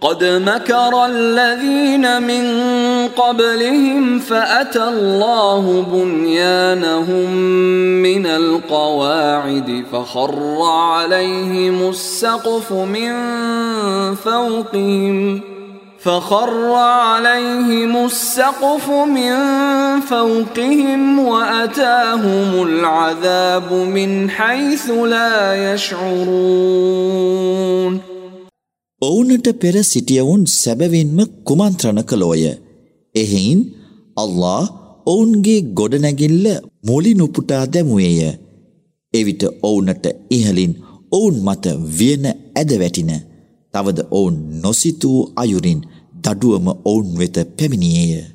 قد مكر الذين من قبلهم فأتى الله بنيانهم من القواعد فخر عليهم السقف من فوقهم وأتاهم العذاب من حيث لا يشعرون. ඔවුන්ට පෙර සිටියවුන් සැබවින්ම කුමන්ත්‍රණ කළෝය. එහෙයින් අල්ලාහ් ඔවුන්ගේ ගොඩනැගිල්ල මුලින් උපුටා දැමුවේය. එවිට ඔවුන්ට ඉහලින් ඔවුන් මත වියන ඇද වැටින. තවද ඔවුන් නොසිතූ අයුරින් දඩුවම ඔවුන් වෙත පැමිණියේය.